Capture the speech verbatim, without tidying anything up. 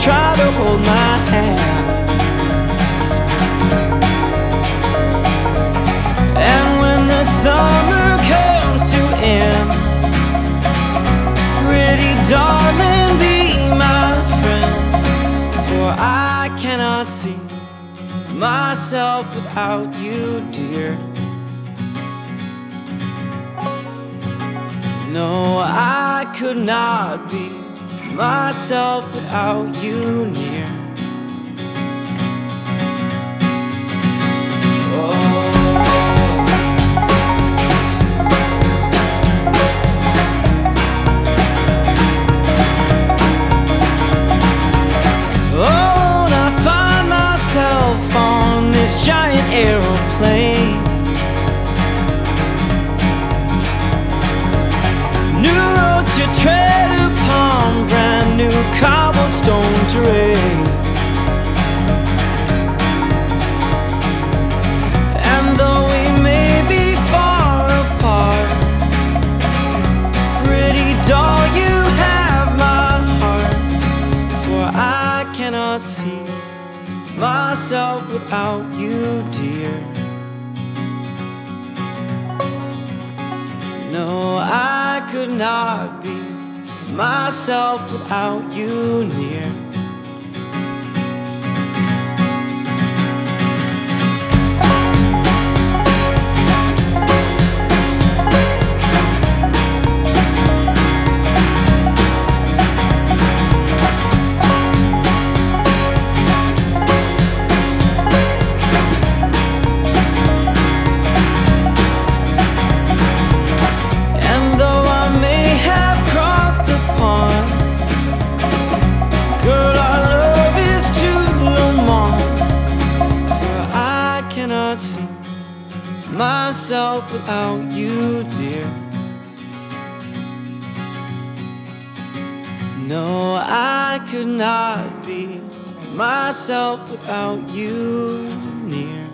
try to hold my hand. And when the summer comes to end, pretty darling, be my friend, for I cannot see myself without you, dear. No, I could not be myself without you near. Giant aeroplane, new roads to tread upon, brand new cobblestone terrain. And though we may be far apart, pretty doll, you have my heart, for I cannot see myself without you, dear. No, I could not be myself without you near. See myself without you, dear. No, I could not be myself without you near.